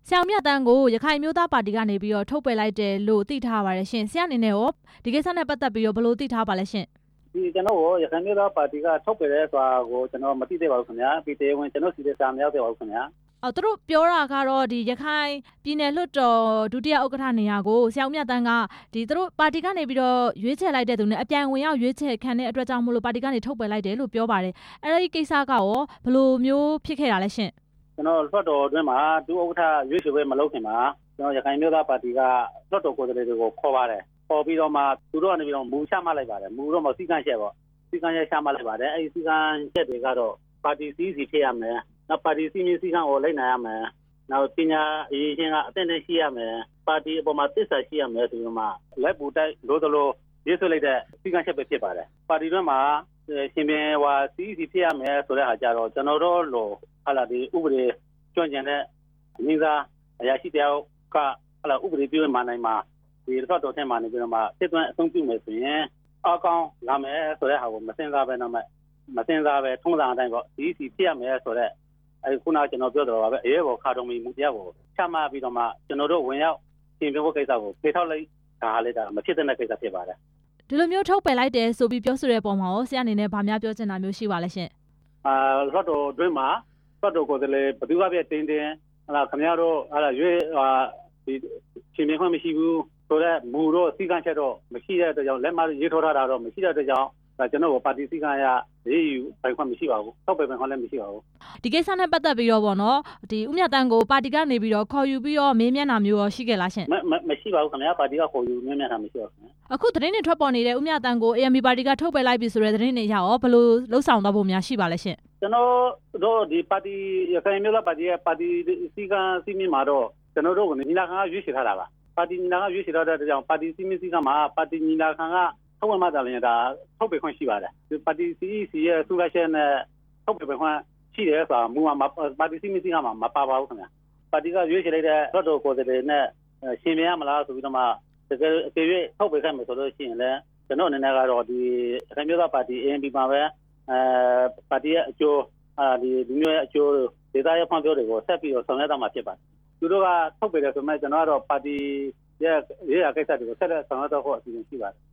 ဆရာမြတ်တန်းကိုရခိုင်မျိုးသားပါတီကနေပြီးတော့ထုတ်ပယ်လိုက်တယ်လို့သိထားပါတယ်ရှင်ဆရာအနေနဲ့ရောဒီကိစ္စနဲ့ပတ်သက်ပြီးတော့ဘယ်လိုသိထားပါလဲရှင်ဒီကျွန်တော်ရခိုင်မျိုးသားပါတီကထုတ်ပယ်တဲ့ဆိုတာကိုကျွန်တော်မသိသေးပါဘူးခင်ဗျာဒီတေဝင်ကျွန်တော်စီတဲ့စာမရောက်သေးပါဘူးခင်ဗျာသူတို့ပြောတာကတော့ဒီရခိုင်ပြည်နယ်လွှတ်တော်ဒုတိယဥက္ကဋ္ဌနေရာကိုဆရာမြတ်တန်းကဒီသူတို့ပါတီကနေပြီးတော့ရွေးချယ်လိုက်တဲ့သူနဲ့အပြိုင်ဝင်ရောက်ရွေးချယ်ခံတဲ့အတွက်ကြောင့်မို့လို့ပါတီကနေထုတ်ပယ်လိုက်တယ်လို့ပြောပါတယ်အဲ့ဒီကိစ္စကရောဘယ်လိုမျိုးဖြစ်ခဲ့တာလဲရှင်ကျွန်တော်လွှတ်တော်အတွင်းမှာဒုဥက္ကဋ္ဌရွေးချယ်ပွဲမလုပ်ခင်မှာကျွန်တော်ရခိုင်မျိုးသားပါတီကလွှတ်တော်ကိုယ်စားလှယ်တွေကိုခေါ်ပါတယ်ခေါ်ပြီးတော့မှသူတို့ကနေပြီးတော့မူချမှတ်လိုက်ပါတယ်မူတော့မစည်းကမ်းချက်ပေါ့စည်းကမ်းချက်ချမှတ်လိုက်ပါတယ်အဲ့ဒီစည်းကမ်းချက်တွေကတော့ပါတီစည်းစီဖြစ်ရမယ်နောက်ပါတီစည်းမျဉ်းစည်းကမ်းကိုလိုက်နိုင်ရမယ်နောက်ပညာအရေးချင်းကအသင့်တည်းရှိရမယ်ပါတီအပေါ်မှာသစ္စာရှိရမယ်ဆိုပြီးမှလက်ပူတိုက်လို့တလို့ရေးဆွဲလိုက်တဲ့စည်းကမ်းချက်ပဲဖြစ်ပါတယ်ပါတီတွင်းမှာရှင်ပြန်စည်းစီဖြစ်ရမယ်ဆိုတဲ့ဟာကြတော့ကျွန်တော်တို့လိုဟာလာဒီဥပဒေကျွမ်းကျင်တဲ့အရင်းစားအရာရှိတယောက်ကဟာလာဥပဒေပြုမှနိုင်မှာဒီတော့တော်ထဲမှာနေပြီးတော့မှစစ်သွင်းအသုံးပြုမယ်ဆိုရင်အကောင်းလာမယ်ဆိုတဲ့ဟာကိုမစင်စားပဲတော့မစင်စားပဲထုံးစံအတိုင်းပေါ့ဒီစီဖြစ်ရမယ်ဆိုတဲ့ခုနကကျွန်တော်ပြောတော့ပါပဲအရေးပေါ်ခါတော်မီမူတရားကိုချမှတ်ပြီးတော့မှကျွန်တော်တို့ဝင်ရောက်ပြင်ပြဖို့ကိစ္စကိုဖေထောက်လိုက်ဒါလည်းဒါမဖြစ်တဲ့ကိစ္စဖြစ်ပါတယ်ဒီလိုမျိုးထုတ်ပယ်လိုက်တယ်ဆိုပြီးပြောဆိုတဲ့ပုံမှာရောဆရာအနေနဲ့ဗာများပြောချင်တာမျိုးရှိပါလဲရှင်လွှတ်တော်အတွင်းမှာလွှတ်တော်ကိုယ်စားလှယ်ဘယ်သူကပြတင်းခင်ဗျားတို့ရွေးဒီပြင်ပြခွင့်မရှိဘူးဆိုတော့မူတော့စီကံချက်တော့မရှိတဲ့အတွက်ကြောင့်လက်မရေးထိုးထားတာတော့မရှိတဲ့အတွက်ကြောင့်ကျွန်တော်ပါတီစီကံရရေးယူပိုင်ခွင့်မရှိပါဘူးထုတ်ပယ်ပိုင်ခွင့်လည်းမရှိပါဘူးဒီကိစ္စနဲ့ပတ်သက်ပြီးတော့ပေါ့နော်ဒီဦးမြတ်တန်းကိုပါတီကနေပြီးတော့ခေါ်ယူပြီးတော့မေးမြန်းတာမျိုးရောရှိခဲ့လားရှင်မရှိပါဘူးခင်ဗျာပါတီကခေါ်ယူမေးမြန်းတာမရှိပါဘူးအခုသတင်းတွေထွက်ပေါ်နေတဲ့ဦးမြတ်တန်းကို ANP ပါတီကထုတ်ပယ်လိုက်ပြီဆိုတဲ့သတင်းတွေရရောဘယ်လိုလှုပ်ဆောင်သွားဖို့များရှိပါလဲရှင်ကျွန်တော်တို့ဒီပါတီရခိုင်မျိုးသားပါတီရဲ့ပါတီစီကံစီမင်းမှာတော့ကျွန်တော်တို့ကညီလာခံကရွေးချယ်ထားတာပါပါတီညီလာခံရွေးချယ်ထားတဲ့ကြောင့်ပါတီစီမင်းစီကံမှာပါတီညီလာခံကထုတ်ဝမှသာလည်းဒါထုတ်ပယ်ခွင့်ရှိပါတယ်ဒီပါတီ CEC ရဲ့ဆူလာရှင်နဲ့ထုတ်ပယ်ခွင့်ရှိတယ်ဆိုတာမူမှာပါတီစီမင်းစီကံမှာမပါပါဘူးခင်ဗျာပါတီကရွေးချယ်လိုက်တဲ့လွှတ်တော်ကိုယ်စားလှယ်နဲ့ရှင်ပြန်ရမလားဆိုပြီးတော့မှတကယ်အသေးသေးထုတ်ပယ်ခဲ့မယ်ဆိုလို့ရှိရင်လည်းကျွန်တော်အနေနဲ့ကတော့ဒီရခိုင်မျိုးသားပါတီ ANP မှာပဲပါတီရဲ့အကျိုးဒီလူမျိုးရဲ့အကျိုးဒေသရဲ့ဖွံ့ဖြိုးတွေကိုဆက်ပြီးတော့ဆောင်ရွက်သွားမှာဖြစ်ပါတယ်သူတို့ကထုတ်ပယ်တယ်ဆိုမှကျွန်တော်ကတော့ပါတီရဲ့ရေးရာကိစ္စတွေကိုဆက်လက်ဆောင်ရွက်တော့ဖို့အစီအစဉ်ရှိပါတယ်